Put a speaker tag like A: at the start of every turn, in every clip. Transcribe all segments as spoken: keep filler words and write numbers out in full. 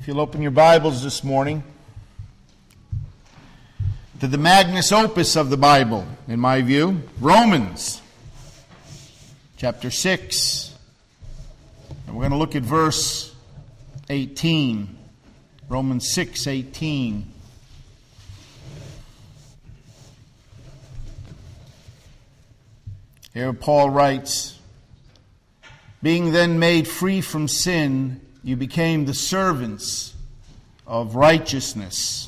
A: If you'll open your Bibles this morning to the magnus opus of the Bible, in my view, Romans chapter six. And we're going to look at verse eighteen. Romans six eighteen. Here Paul writes, "Being then made free from sin, you became the servants of righteousness."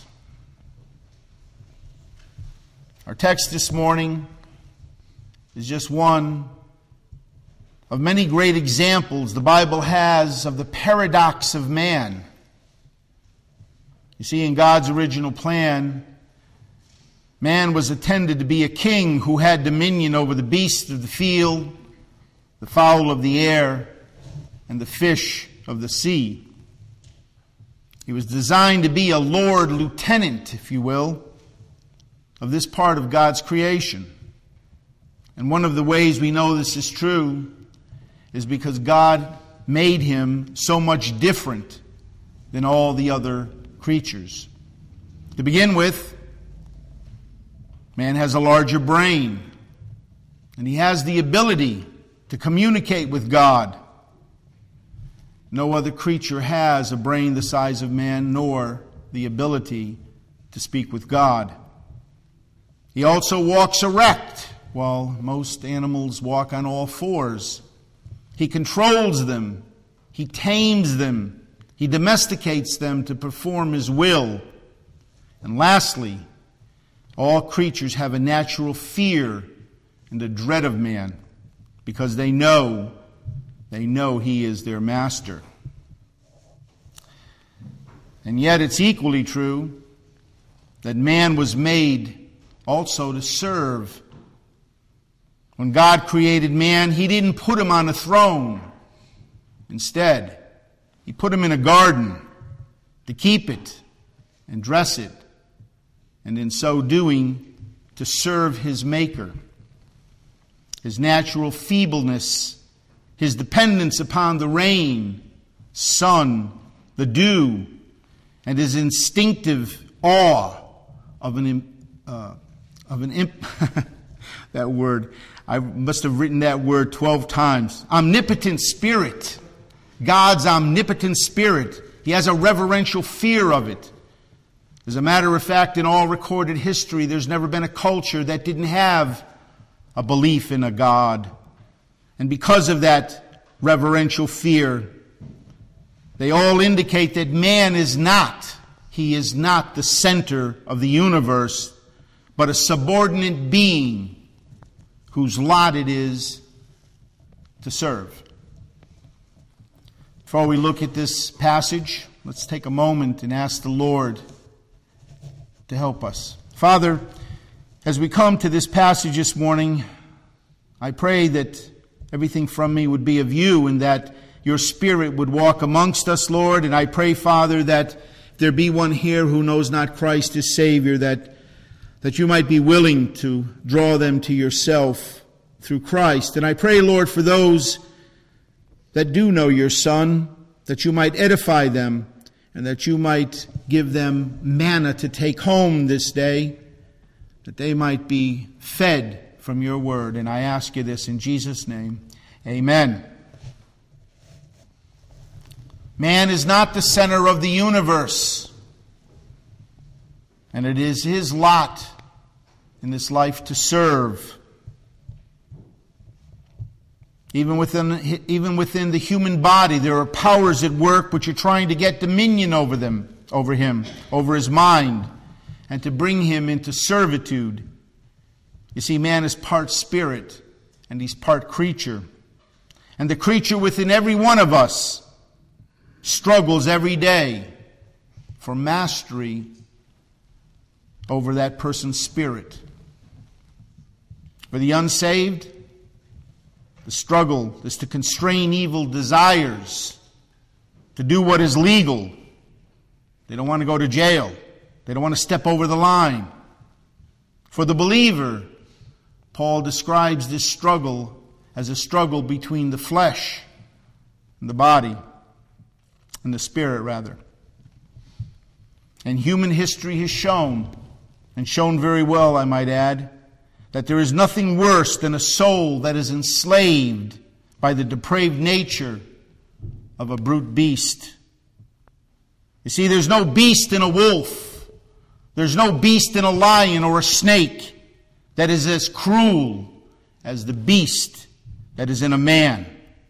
A: Our text this morning is just one of many great examples the Bible has of the paradox of man. You see, in God's original plan, man was intended to be a king who had dominion over the beasts of the field, the fowl of the air, and the fish of the sea. He was designed to be a Lord Lieutenant, if you will, of this part of God's creation. And one of the ways we know this is true is because God made him so much different than all the other creatures. To begin with, man has a larger brain, and he has the ability to communicate with God. No other creature has a brain the size of man, nor the ability to speak with God. He also walks erect, while most animals walk on all fours. He controls them. He tames them. He domesticates them to perform his will. And lastly, all creatures have a natural fear and a dread of man, because they know, they know he is their master. And yet it's equally true that man was made also to serve. When God created man, he didn't put him on a throne. Instead, he put him in a garden to keep it and dress it, and in so doing, to serve his Maker. His natural feebleness, his dependence upon the rain, sun, the dew, and his instinctive awe of an uh, of an imp that word. I must have written that word twelve times. Omnipotent spirit. God's omnipotent spirit. He has a reverential fear of it. As a matter of fact, in all recorded history, there's never been a culture that didn't have a belief in a God. And because of that reverential fear, they all indicate that man is not, he is not the center of the universe, but a subordinate being whose lot it is to serve. Before we look at this passage, let's take a moment and ask the Lord to help us. Father, as we come to this passage this morning, I pray that everything from me would be of you and that your Spirit would walk amongst us, Lord. And I pray, Father, that if there be one here who knows not Christ as Savior, that, that you might be willing to draw them to yourself through Christ. And I pray, Lord, for those that do know your Son, that you might edify them and that you might give them manna to take home this day, that they might be fed from your word. And I ask you this in Jesus' name. Amen. Man is not the center of the universe, and it is his lot in this life to serve. Even within, even within the human body, there are powers at work which are trying to get dominion over them, over him, over his mind, and to bring him into servitude. You see, man is part spirit, and he's part creature. And the creature within every one of us struggles every day for mastery over that person's spirit. For the unsaved, the struggle is to constrain evil desires, to do what is legal. They don't want to go to jail. They don't want to step over the line. For the believer, Paul describes this struggle as a struggle between the flesh and the body, and the spirit, rather. And human history has shown, and shown very well, I might add, that there is nothing worse than a soul that is enslaved by the depraved nature of a brute beast. You see, there's no beast in a wolf. There's no beast in a lion or a snake that is as cruel as the beast that is in a man.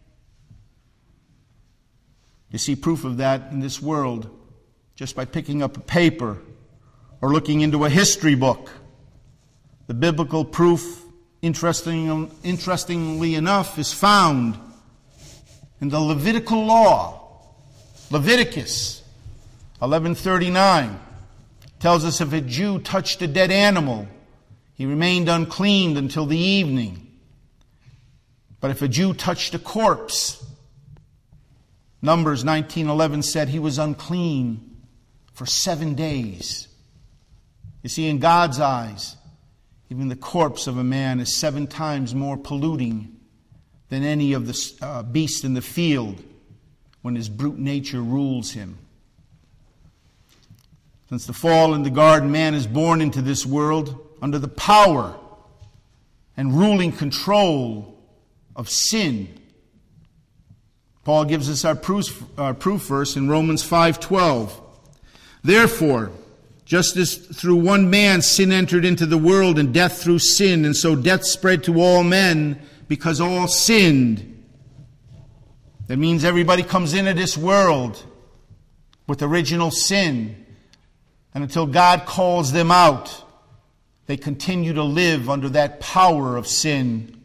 A: You see proof of that in this world just by picking up a paper or looking into a history book. The biblical proof, interesting, interestingly enough, is found in the Levitical law. Leviticus eleven thirty-nine tells us if a Jew touched a dead animal, he remained unclean until the evening. But if a Jew touched a corpse, Numbers nineteen eleven said he was unclean for seven days. You see, in God's eyes, even the corpse of a man is seven times more polluting than any of the uh, beasts in the field when his brute nature rules him. Since the fall in the garden, man is born into this world under the power and ruling control of sin. Paul gives us our proof, our proof verse in Romans five twelve. Therefore, just as through one man sin entered into the world, and death through sin, and so death spread to all men because all sinned. That means everybody comes into this world with original sin. And until God calls them out, they continue to live under that power of sin.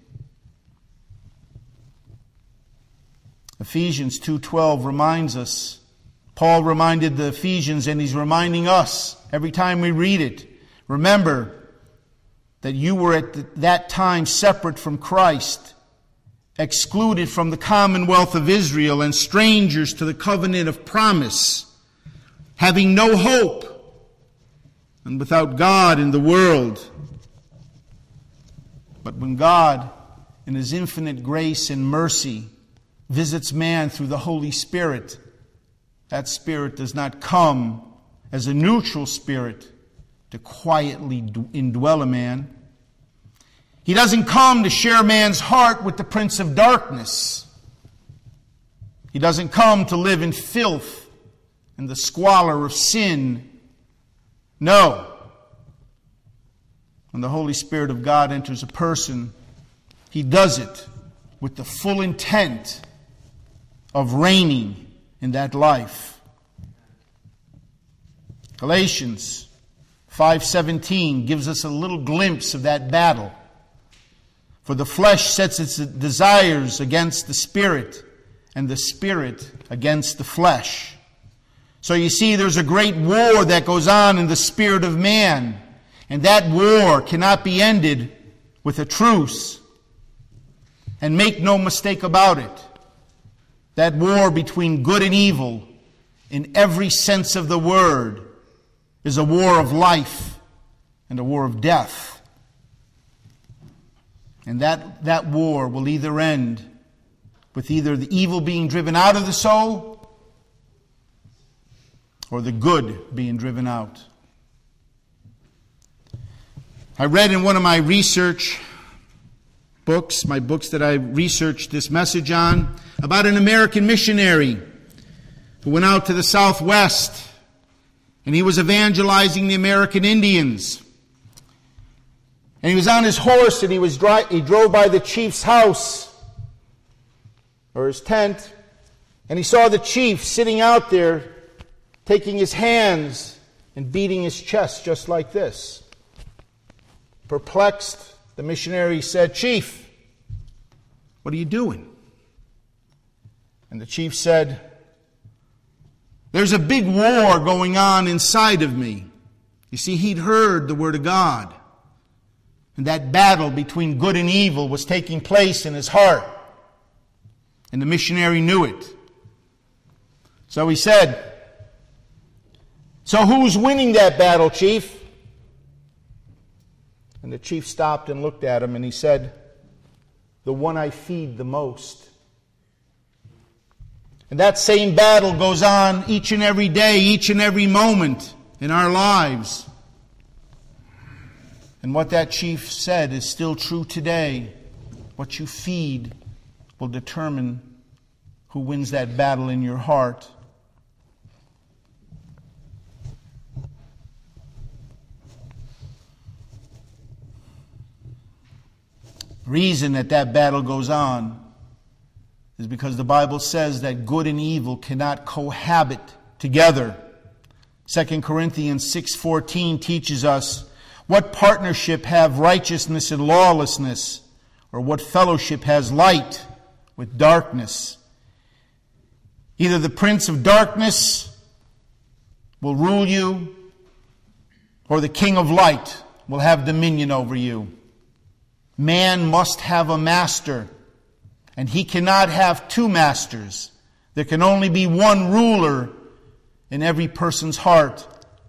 A: Ephesians two twelve reminds us, Paul reminded the Ephesians, and he's reminding us every time we read it. Remember that you were at that time separate from Christ, excluded from the commonwealth of Israel, and strangers to the covenant of promise, having no hope, and without God in the world. But when God, in His infinite grace and mercy, visits man through the Holy Spirit, that Spirit does not come as a neutral spirit to quietly indwell a man. He doesn't come to share man's heart with the prince of darkness. He doesn't come to live in filth and the squalor of sin. No. When the Holy Spirit of God enters a person, He does it with the full intent of reigning in that life. Galatians five seventeen gives us a little glimpse of that battle. For the flesh sets its desires against the Spirit, and the Spirit against the flesh. So you see, there's a great war that goes on in the spirit of man, and that war cannot be ended with a truce. And make no mistake about it, that war between good and evil, in every sense of the word, is a war of life and a war of death. And that, that war will either end with either the evil being driven out of the soul or the good being driven out. I read in one of my research books, my books that I researched this message on, about an American missionary who went out to the Southwest, and he was evangelizing the American Indians. And he was on his horse, and he was dri- he drove by the chief's house, or his tent, and he saw the chief sitting out there, taking his hands and beating his chest just like this. Perplexed, the missionary said, "Chief, what are you doing?" And the chief said, "There's a big war going on inside of me." You see, he'd heard the word of God. And that battle between good and evil was taking place in his heart. And the missionary knew it. So he said, "So who's winning that battle, Chief?" And the chief stopped and looked at him, and he said, "The one I feed the most." And that same battle goes on each and every day, each and every moment in our lives. And what that chief said is still true today. What you feed will determine who wins that battle in your heart. The reason that that battle goes on is because the Bible says that good and evil cannot cohabit together. Second Corinthians six fourteen teaches us, what partnership have righteousness and lawlessness? Or what fellowship has light with darkness? Either the prince of darkness will rule you, or the king of light will have dominion over you. Man must have a master, and he cannot have two masters. There can only be one ruler in every person's heart.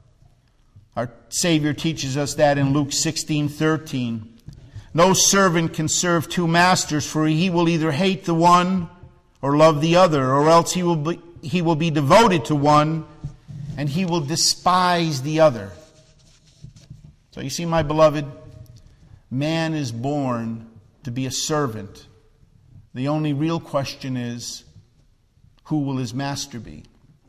A: Our Savior teaches us that in Luke sixteen thirteen. No servant can serve two masters, for he will either hate the one or love the other, or else he will be, he will be devoted to one and he will despise the other. So you see, my beloved, man is born to be a servant. The only real question is, who will his master be?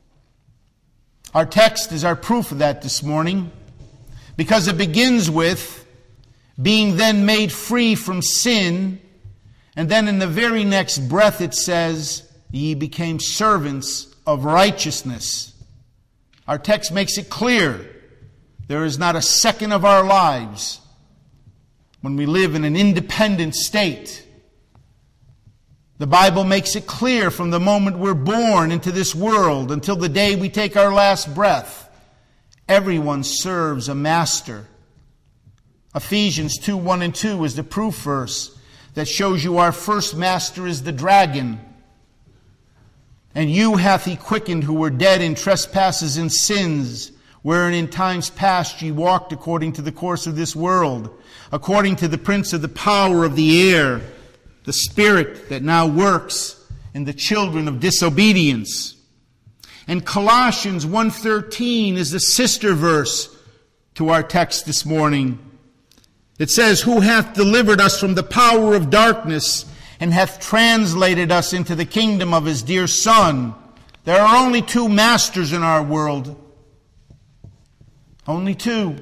A: Our text is our proof of that this morning, because it begins with being then made free from sin, and then in the very next breath it says, ye became servants of righteousness. Our text makes it clear there is not a second of our lives when we live in an independent state. The Bible makes it clear from the moment we're born into this world until the day we take our last breath, everyone serves a master. Ephesians two, one and two is the proof verse that shows you our first master is the dragon. And you hath he quickened who were dead in trespasses and sins, wherein in times past ye walked according to the course of this world, according to the prince of the power of the air, the spirit that now works in the children of disobedience. And Colossians one thirteen is the sister verse to our text this morning. It says, who hath delivered us from the power of darkness and hath translated us into the kingdom of his dear Son. There are only two masters in our world. Only two.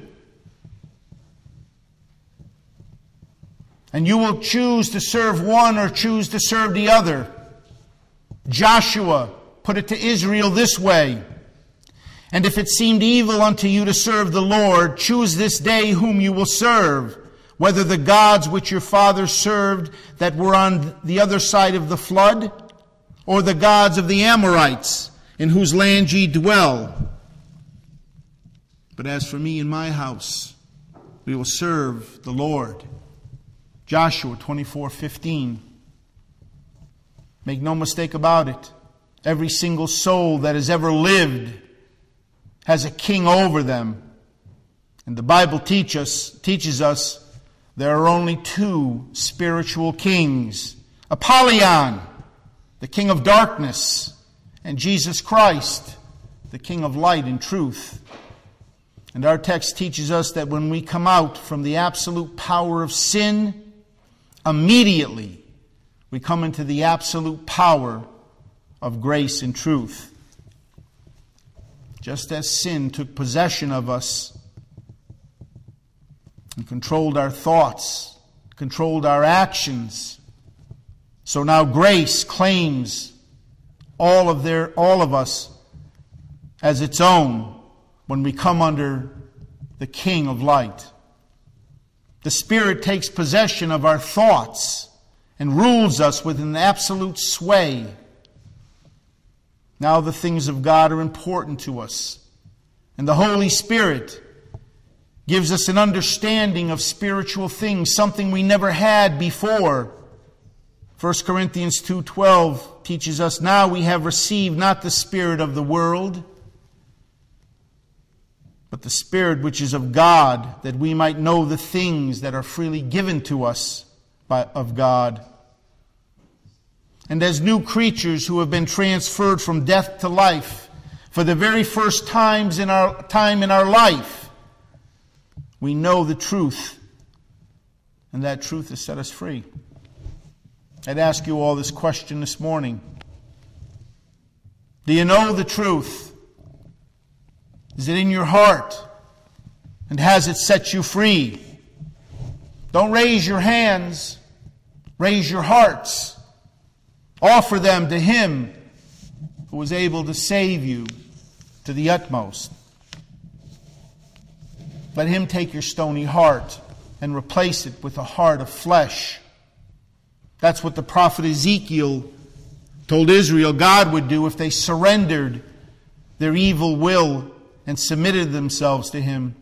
A: And you will choose to serve one or choose to serve the other. Joshua put it to Israel this way. And if it seemed evil unto you to serve the Lord, choose this day whom you will serve, whether the gods which your fathers served that were on the other side of the flood, or the gods of the Amorites, in whose land ye dwell. But as for me and my house, we will serve the Lord. Joshua twenty-four fifteen. Make no mistake about it. Every single soul that has ever lived has a king over them. And the Bible teach us, teaches us there are only two spiritual kings. Apollyon, the king of darkness, and Jesus Christ, the king of light and truth. And our text teaches us that when we come out from the absolute power of sin, immediately we come into the absolute power of grace and truth. Just as sin took possession of us and controlled our thoughts, controlled our actions, so now grace claims all of their, all of us as its own when we come under the King of light. The Spirit takes possession of our thoughts and rules us with an absolute sway. Now the things of God are important to us. And the Holy Spirit gives us an understanding of spiritual things, something we never had before. First Corinthians two twelve teaches us, now we have received not the spirit of the world, but the Spirit which is of God, that we might know the things that are freely given to us by, of God. And as new creatures who have been transferred from death to life, For the very first times in our time in our life, we know the truth, and that truth has set us free. I'd ask you all this question this morning. Do you know the truth? Is it in your heart? And has it set you free? Don't raise your hands. Raise your hearts. Offer them to Him who was able to save you to the utmost. Let Him take your stony heart and replace it with a heart of flesh. That's what the prophet Ezekiel told Israel God would do if they surrendered their evil will and submitted themselves to Him.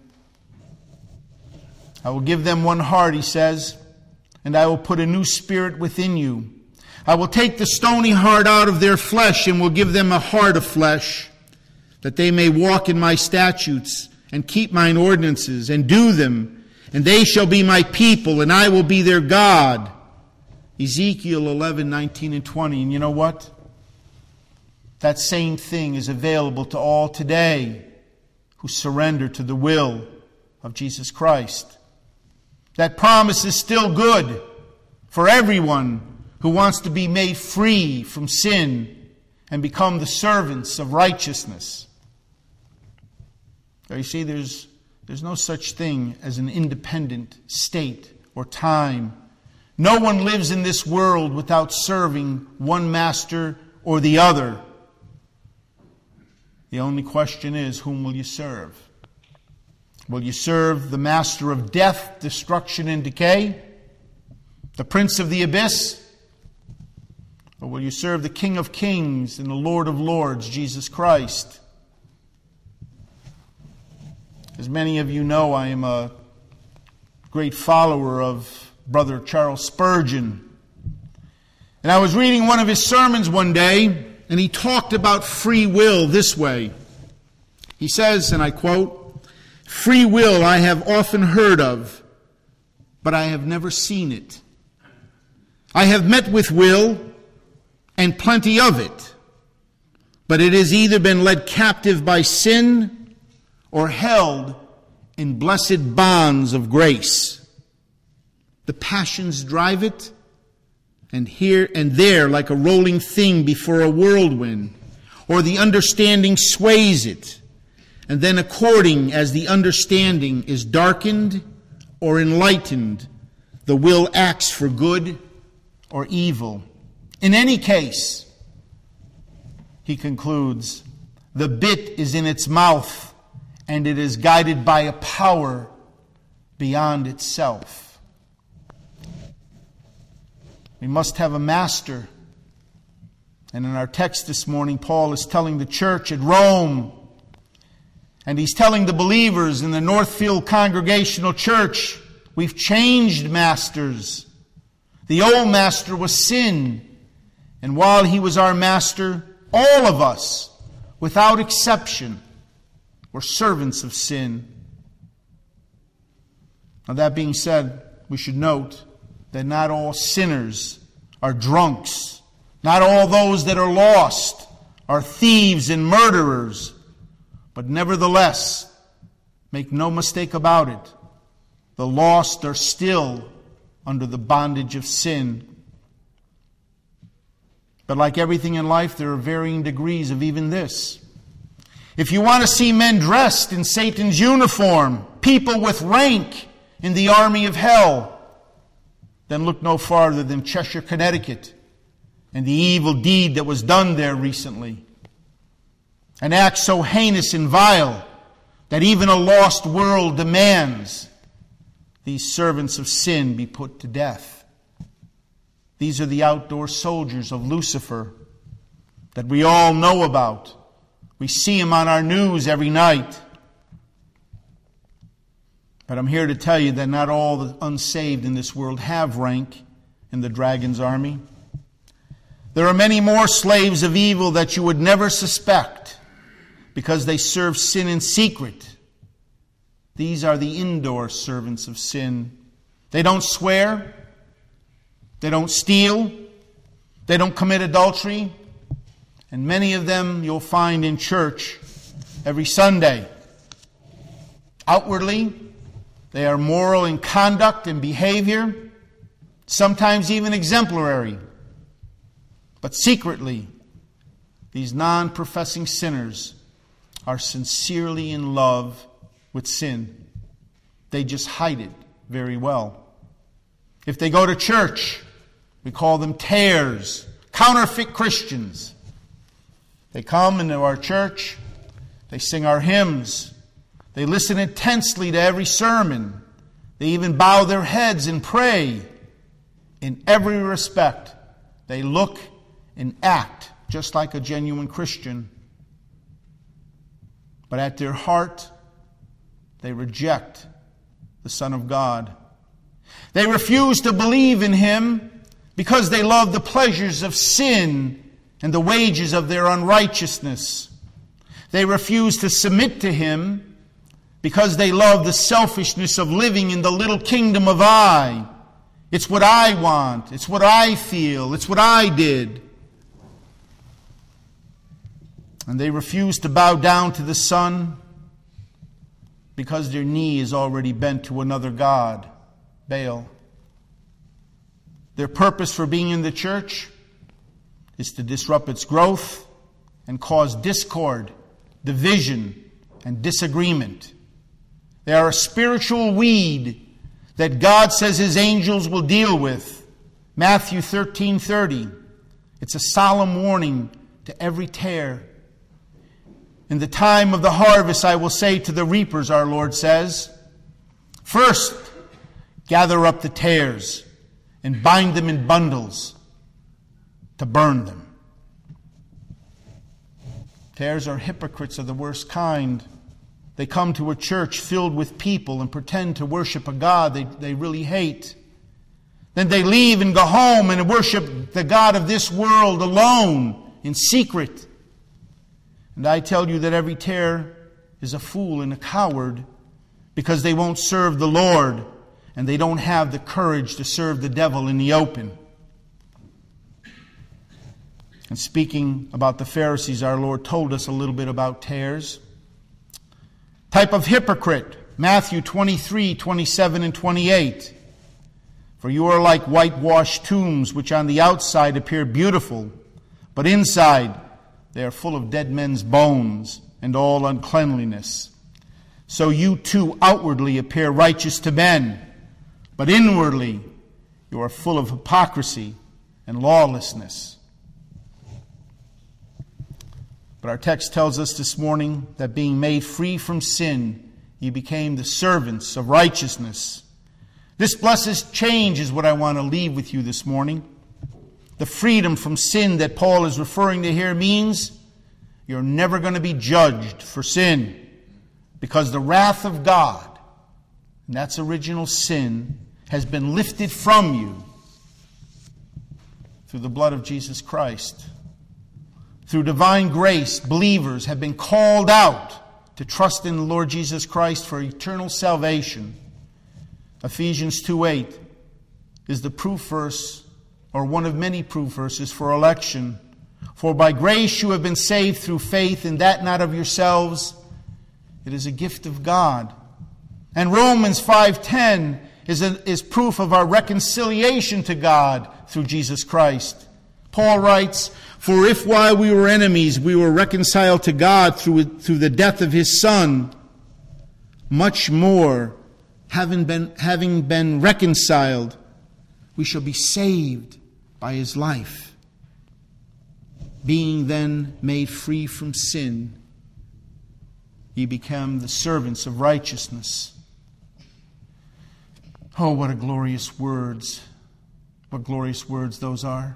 A: I will give them one heart, He says, and I will put a new spirit within you. I will take the stony heart out of their flesh and will give them a heart of flesh, that they may walk in my statutes and keep mine ordinances and do them, and they shall be my people, and I will be their God. Ezekiel eleven, nineteen, and twenty. And you know what? That same thing is available to all today who surrender to the will of Jesus Christ. That promise is still good for everyone who wants to be made free from sin and become the servants of righteousness. You see, there's, there's no such thing as an independent state or time. No one lives in this world without serving one master or the other. The only question is, whom will you serve? Will you serve the master of death, destruction, and decay? The prince of the abyss? Or will you serve the King of kings and the Lord of lords, Jesus Christ? As many of you know, I am a great follower of Brother Charles Spurgeon. And I was reading one of his sermons one day, and he talked about free will this way. He says, and I quote, "Free will I have often heard of, but I have never seen it. I have met with will, and plenty of it, but it has either been led captive by sin or held in blessed bonds of grace. The passions drive it, and here and there like a rolling thing before a whirlwind, or the understanding sways it, and then according as the understanding is darkened or enlightened, the will acts for good or evil. In any case," he concludes, "the bit is in its mouth, and it is guided by a power beyond itself." We must have a master. And in our text this morning, Paul is telling the church at Rome, and he's telling the believers in the Northfield Congregational Church, we've changed masters. The old master was sin. And while he was our master, all of us, without exception, were servants of sin. Now, that being said, we should note that not all sinners are drunks. Not all those that are lost are thieves and murderers. But nevertheless, make no mistake about it, the lost are still under the bondage of sin. But like everything in life, there are varying degrees of even this. If you want to see men dressed in Satan's uniform, people with rank in the army of hell, then look no farther than Cheshire, Connecticut, and the evil deed that was done there recently. An act so heinous and vile that even a lost world demands these servants of sin be put to death. These are the outdoor soldiers of Lucifer that we all know about. We see them on our news every night. But I'm here to tell you that not all the unsaved in this world have rank in the dragon's army. There are many more slaves of evil that you would never suspect because they serve sin in secret. These are the indoor servants of sin. They don't swear. They don't steal. They don't commit adultery. And many of them you'll find in church every Sunday. Outwardly, they are moral in conduct and behavior, sometimes even exemplary. But secretly, these non-professing sinners are sincerely in love with sin. They just hide it very well. If they go to church, we call them tares, counterfeit Christians. They come into our church, they sing our hymns, they listen intensely to every sermon, they even bow their heads and pray. In every respect, they look and act just like a genuine Christian. But at their heart, they reject the Son of God. They refuse to believe in Him because they love the pleasures of sin and the wages of their unrighteousness. They refuse to submit to Him because they love the selfishness of living in the little kingdom of I. It's what I want. It's what I feel. It's what I did. And they refuse to bow down to the Son because their knee is already bent to another god, Baal. Their purpose for being in the church is to disrupt its growth and cause discord, division, and disagreement. They are a spiritual weed that God says His angels will deal with. Matthew thirteen thirty. It's a solemn warning to every tare. In the time of the harvest, I will say to the reapers, our Lord says, first, gather up the tares and bind them in bundles to burn them. Tares are hypocrites of the worst kind. They come to a church filled with people and pretend to worship a God they, they really hate. Then they leave and go home and worship the God of this world alone in secret. And I tell you that every tare is a fool and a coward because they won't serve the Lord and they don't have the courage to serve the devil in the open. And speaking about the Pharisees, our Lord told us a little bit about tares. Type of hypocrite, Matthew twenty-three, twenty-seven, and twenty-eight. For you are like whitewashed tombs, which on the outside appear beautiful, but inside they are full of dead men's bones and all uncleanliness. So you too outwardly appear righteous to men, but inwardly you are full of hypocrisy and lawlessness. But our text tells us this morning that being made free from sin, you became the servants of righteousness. This blessed change is what I want to leave with you this morning. The freedom from sin that Paul is referring to here means you're never going to be judged for sin, because the wrath of God, and that's original sin, has been lifted from you through the blood of Jesus Christ. Through divine grace, believers have been called out to trust in the Lord Jesus Christ for eternal salvation. Ephesians two eight is the proof verse, or one of many proof verses for election. For by grace you have been saved through faith, and that not of yourselves. It is a gift of God. And Romans five ten is, a, is proof of our reconciliation to God through Jesus Christ. Paul writes, for if while we were enemies we were reconciled to God through, through the death of His Son, much more, having been, having been reconciled, we shall be saved by His life. Being then made free from sin, ye become the servants of righteousness. Oh, what a glorious words. What glorious words those are.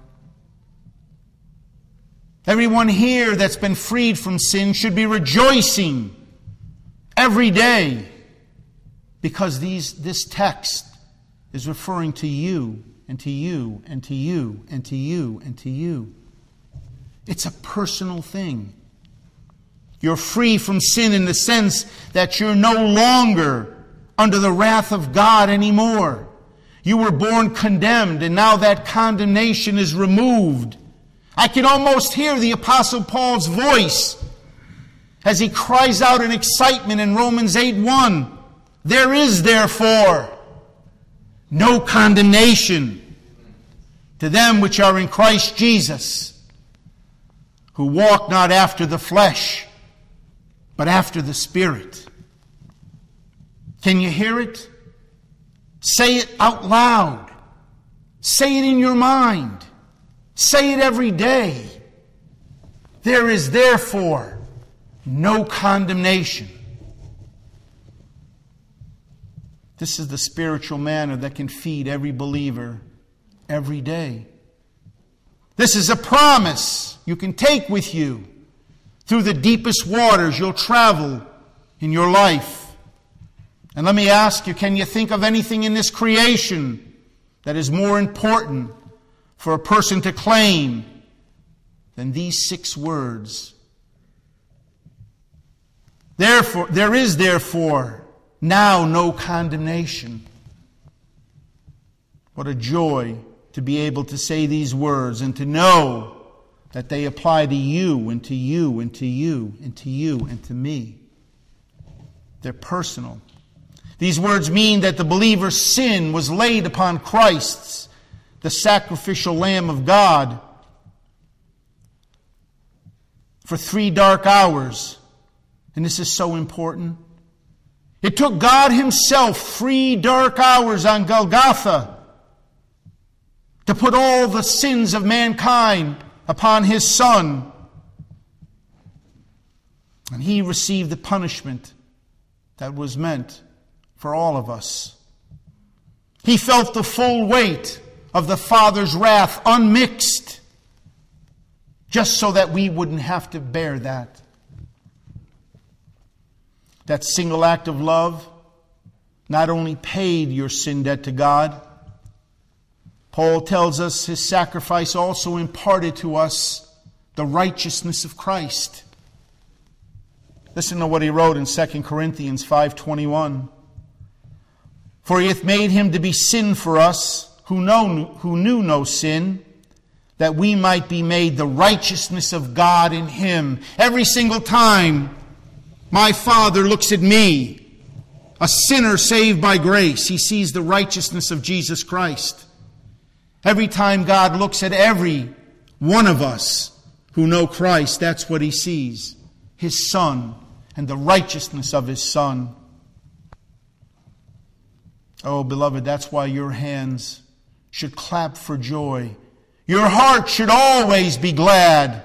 A: Everyone here that's been freed from sin should be rejoicing every day, because these, this text is referring to you and to you and to you and to you and to you. It's a personal thing. You're free from sin in the sense that you're no longer under the wrath of God anymore. You were born condemned, and now that condemnation is removed. I can almost hear the Apostle Paul's voice as he cries out in excitement in Romans eight one, there is therefore no condemnation to them which are in Christ Jesus, who walk not after the flesh, but after the Spirit. Can you hear it? Say it out loud. Say it in your mind. Say it every day. There is therefore no condemnation. This is the spiritual manna that can feed every believer every day. This is a promise you can take with you through the deepest waters you'll travel in your life. And let me ask you, can you think of anything in this creation that is more important for a person to claim than these six words? Therefore, there is therefore now no condemnation. What a joy to be able to say these words and to know that they apply to you and to you and to you and to you and to me. They're personal. These words mean that the believer's sin was laid upon Christ's, the sacrificial Lamb of God, for three dark hours. And this is so important. It took God Himself three dark hours on Golgotha to put all the sins of mankind upon His Son. And He received the punishment that was meant for all of us. He felt the full weight of the Father's wrath unmixed, just so that we wouldn't have to bear that. That single act of love not only paid your sin debt to God, Paul tells us His sacrifice also imparted to us the righteousness of Christ. Listen to what he wrote in Second Corinthians five twenty-one. For He hath made Him to be sin for us, who know, who knew no sin, that we might be made the righteousness of God in Him. Every single time my Father looks at me, a sinner saved by grace, He sees the righteousness of Jesus Christ. Every time God looks at every one of us who know Christ, that's what He sees. His Son and the righteousness of His Son. Oh, beloved, that's why your hands should clap for joy. Your heart should always be glad.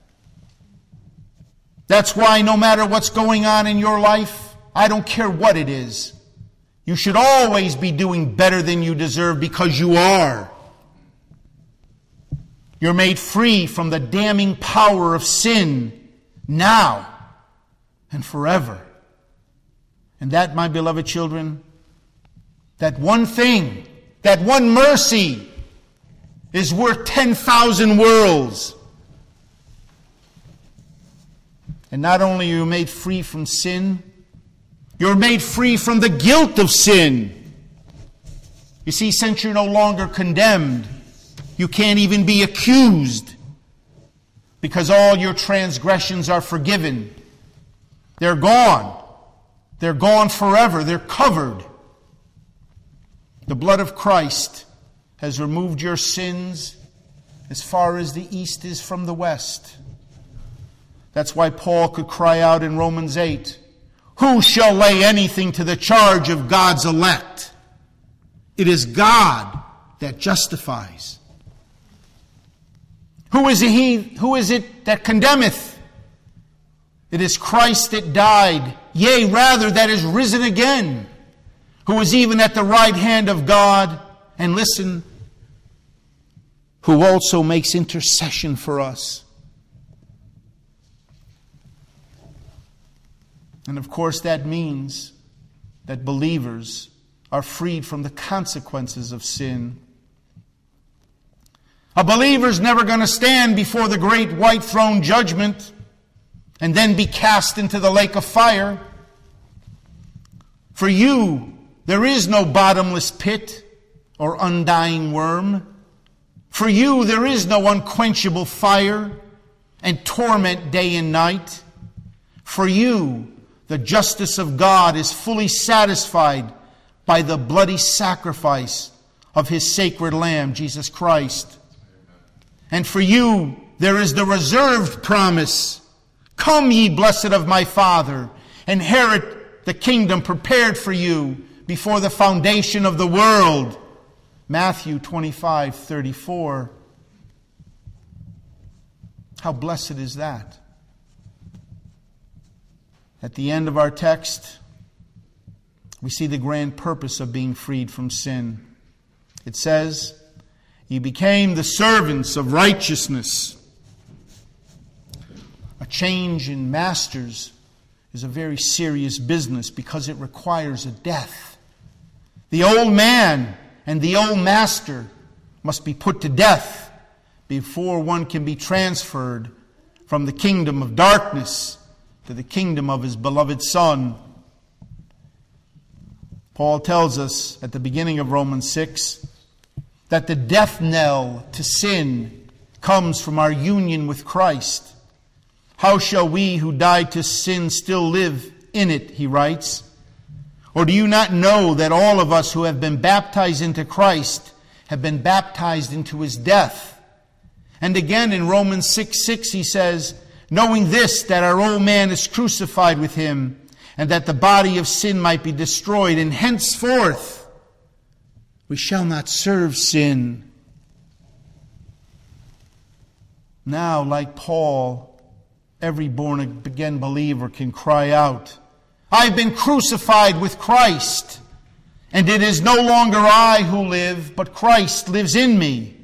A: That's why no matter what's going on in your life, I don't care what it is, you should always be doing better than you deserve, because you are. You're made free from the damning power of sin now and forever. And that, my beloved children, that one thing, that one mercy is worth ten thousand worlds. And not only are you made free from sin, you're made free from the guilt of sin. You see, since you're no longer condemned, you can't even be accused, because all your transgressions are forgiven. They're gone. They're gone forever. They're covered. The blood of Christ has removed your sins as far as the east is from the west. That's why Paul could cry out in Romans eight, who shall lay anything to the charge of God's elect? It is God that justifies. Who is he? Who is it that condemneth? It is Christ that died, yea, rather that is risen again, who is even at the right hand of God, and listen, who also makes intercession for us. And of course that means that believers are freed from the consequences of sin. A believer's never going to stand before the great white throne judgment and then be cast into the lake of fire. For you, there is no bottomless pit or undying worm. For you, there is no unquenchable fire and torment day and night. For you, the justice of God is fully satisfied by the bloody sacrifice of His sacred Lamb, Jesus Christ. And for you, there is the reserved promise, come ye blessed of my Father, inherit the kingdom prepared for you before the foundation of the world. Matthew twenty-five thirty-four. How blessed is that? At the end of our text, we see the grand purpose of being freed from sin. It says, "Ye became the servants of righteousness." A change in masters is a very serious business because it requires a death. The old man and the old master must be put to death before one can be transferred from the kingdom of darkness to the kingdom of His beloved Son. Paul tells us at the beginning of Romans six that the death knell to sin comes from our union with Christ. How shall we who died to sin still live in it, he writes. Or do you not know that all of us who have been baptized into Christ have been baptized into His death? And again in Romans six six he says, knowing this, that our old man is crucified with Him, and that the body of sin might be destroyed, and henceforth we shall not serve sin. Now, like Paul, every born-again believer can cry out, I've been crucified with Christ, and it is no longer I who live, but Christ lives in me.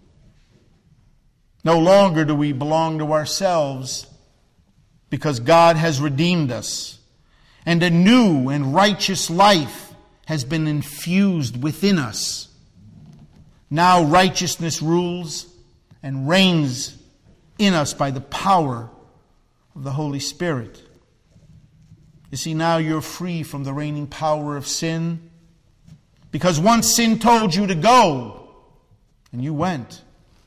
A: No longer do we belong to ourselves, because God has redeemed us, and a new and righteous life has been infused within us. Now righteousness rules and reigns in us by the power of the Holy Spirit. You see, now you're free from the reigning power of sin, because once sin told you to go, and you went.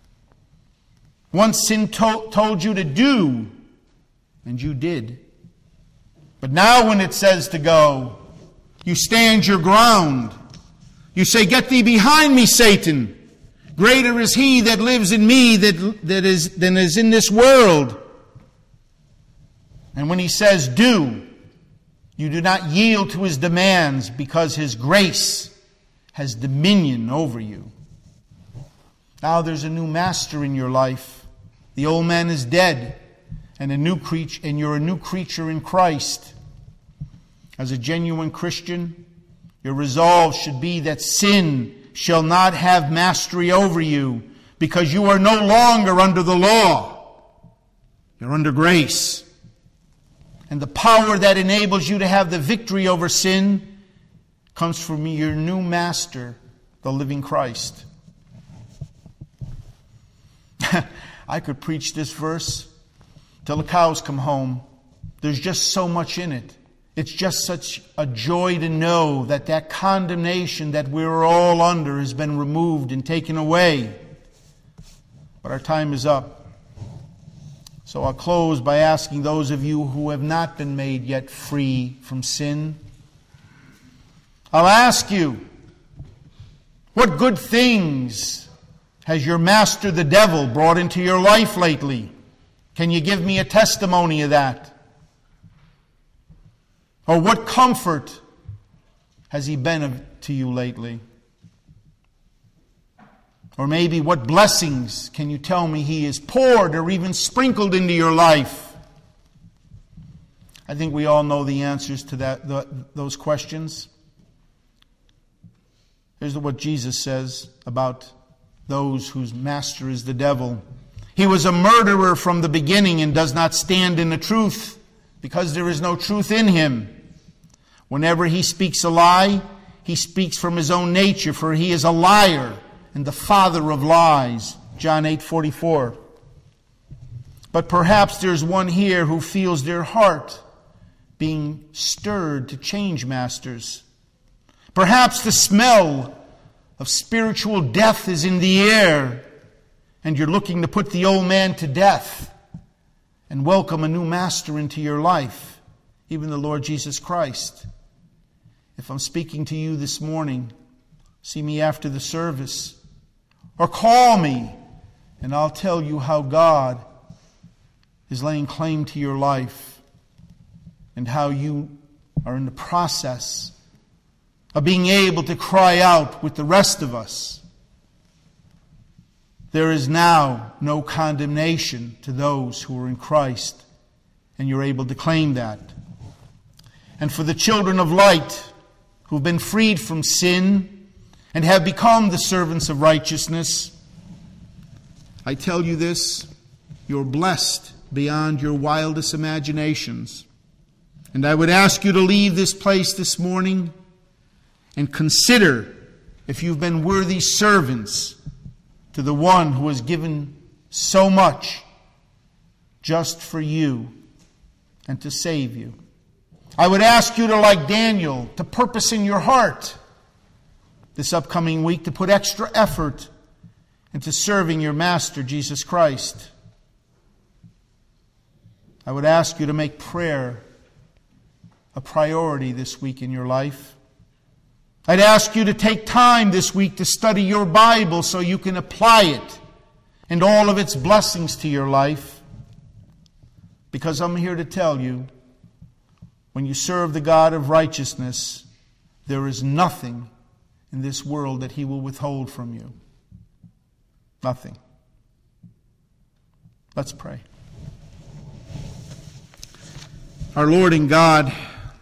A: Once sin to- told you to do, and you did. But now when it says to go, you stand your ground. You say, get thee behind me, Satan. Greater is He that lives in me that, that is, than is in this world. And when He says do, you do not yield to His demands, because His grace has dominion over you. Now there's a new master in your life. The old man is dead, and a new creature, and you're a new creature in Christ. As a genuine Christian, your resolve should be that sin shall not have mastery over you, because you are no longer under the law. You're under grace. And the power that enables you to have the victory over sin comes from your new master, the living Christ. I could preach this verse till the cows come home. There's just so much in it. It's just such a joy to know that that condemnation that we're all under has been removed and taken away. But our time is up. So I'll close by asking those of you who have not been made yet free from sin. I'll ask you, what good things has your master, the devil, brought into your life lately? Can you give me a testimony of that? Or what comfort has he been to you lately? Or maybe what blessings can you tell me he has poured or even sprinkled into your life? I think we all know the answers to that, the, those questions. Here's what Jesus says about those whose master is the devil. He was a murderer from the beginning and does not stand in the truth, because there is no truth in him. Whenever he speaks a lie, he speaks from his own nature, for he is a liar and the father of lies. John eight forty-four. But perhaps there's one here who feels their heart being stirred to change masters. Perhaps the smell of spiritual death is in the air, and you're looking to put the old man to death and welcome a new master into your life, even the Lord Jesus Christ. If I'm speaking to you this morning, see me after the service, or call me, and I'll tell you how God is laying claim to your life and how you are in the process of being able to cry out with the rest of us. There is now no condemnation to those who are in Christ, and you're able to claim that. And for the children of light who've been freed from sin and have become the servants of righteousness, I tell you this, you're blessed beyond your wildest imaginations. And I would ask you to leave this place this morning and consider if you've been worthy servants to the one who has given so much just for you and to save you. I would ask you to, like Daniel, to purpose in your heart this upcoming week to put extra effort into serving your Master, Jesus Christ. I would ask you to make prayer a priority this week in your life. I'd ask you to take time this week to study your Bible so you can apply it and all of its blessings to your life. Because I'm here to tell you, when you serve the God of righteousness, there is nothing in this world that He will withhold from you. Nothing. Let's pray. Our Lord and God,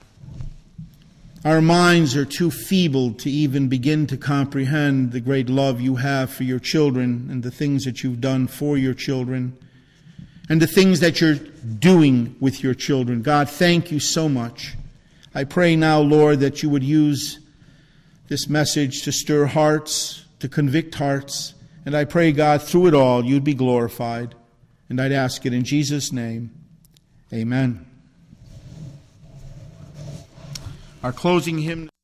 A: our minds are too feeble to even begin to comprehend the great love you have for your children and the things that you've done for your children and the things that you're doing with your children. God, thank you so much. I pray now, Lord, that you would use this message to stir hearts, to convict hearts. And I pray, God, through it all, you'd be glorified. And I'd ask it in Jesus' name. Amen. Our closing hymn.